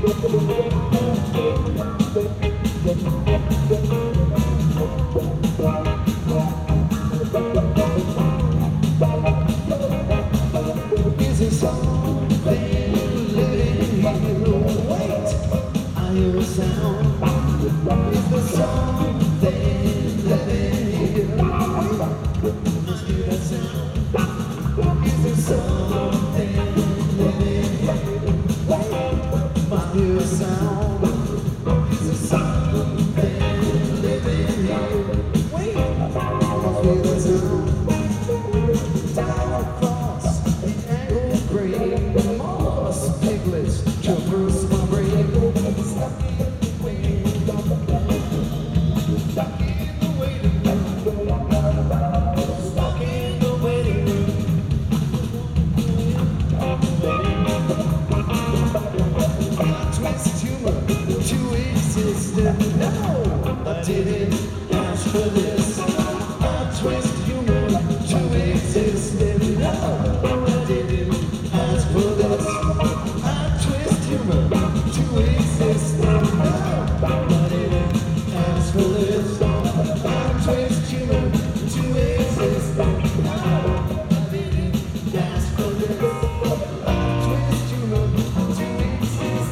Is it something living here? Wait, I hear a sound. Is there something living here? Wait, must be that sound. Is there something living here? Wait, must hear a sound. Is there something living here? Wait, must be that sound. Down across the angle grade, moss piglets traverse my brain. Stuck in the waiting room. Stuck in the waiting room. Stuck in the waiting room. I twist humor to existence. No, I didn't ask for this. I twist humor to existence. No, I didn't ask for this. I twist humor to existence. No, I didn't ask for this. I twist humor to existence. No, I didn't ask for this. I twist humor to existence.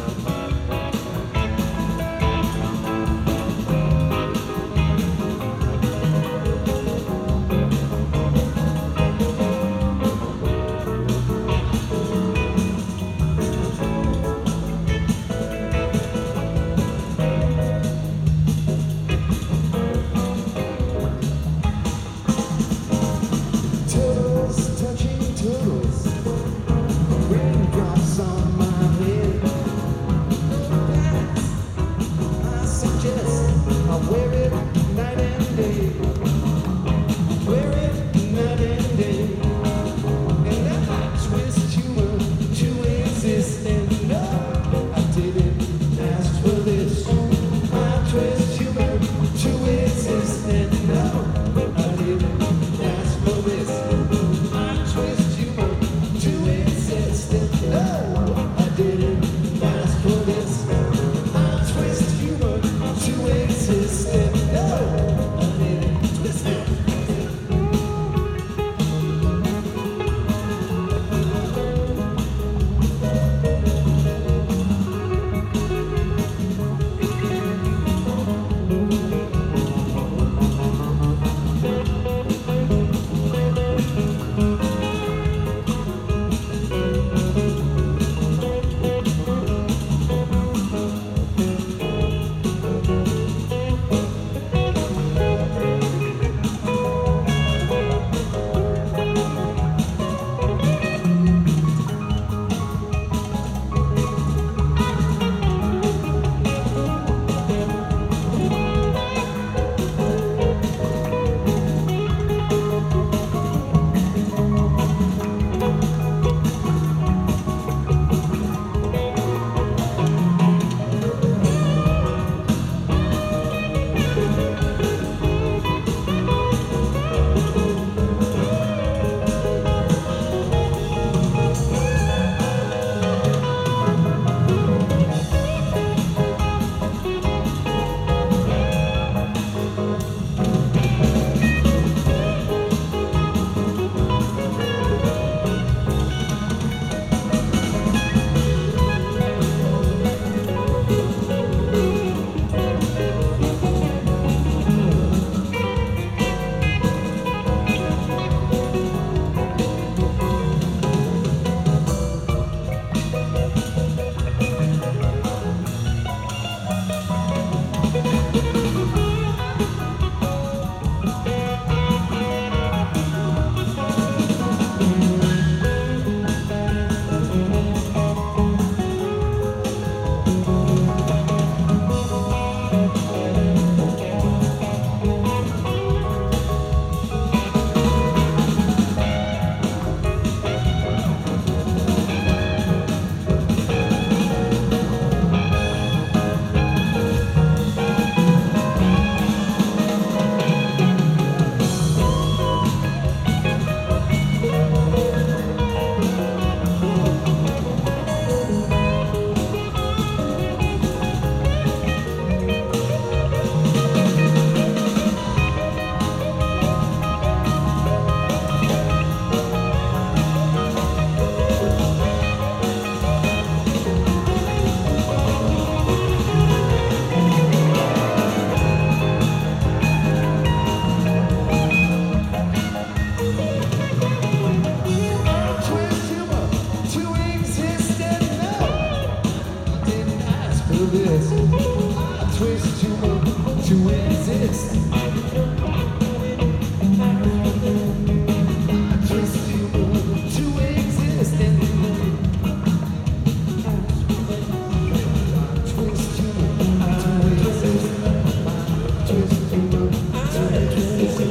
Turtles touching turtles, raindrops on my head. I suggest I wear it night and day. Wear it night and day. And I twist humor to exist. And no, I didn't ask for this. I twist humor to exist. And no, I didn't ask for this. I twist humor to exist. And no, I this. I twist humor to exist. I twist humor to exist. And twist humor to exist. Twist humor to exist.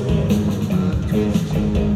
Twist humor.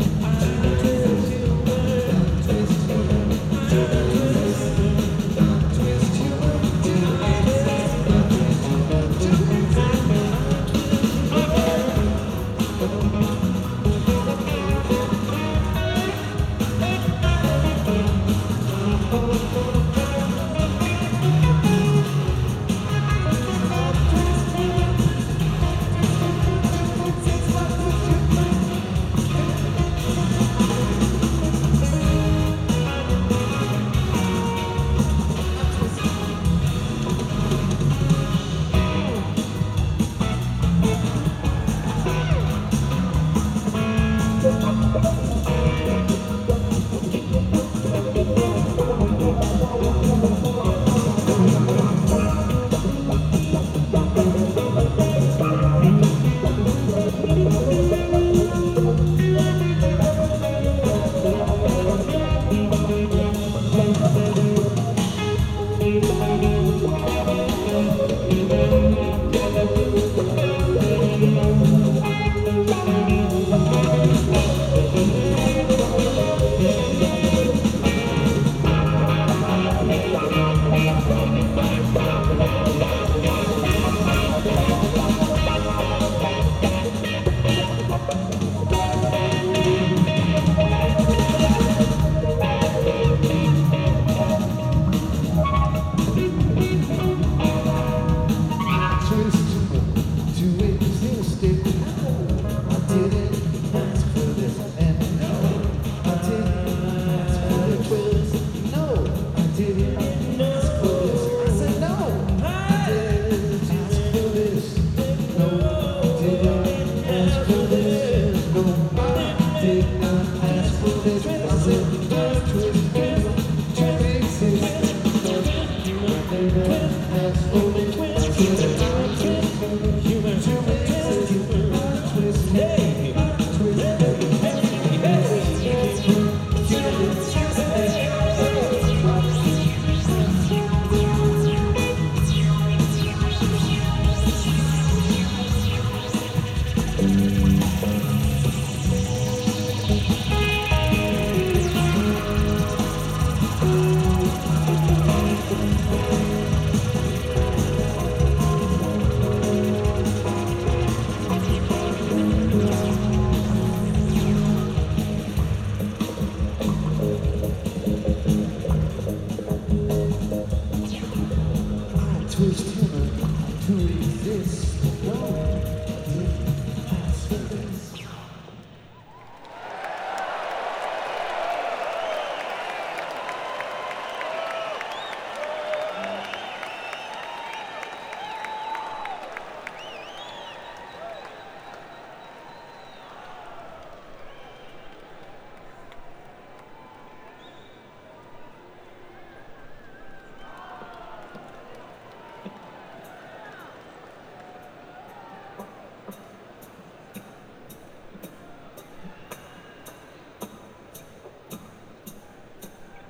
Twist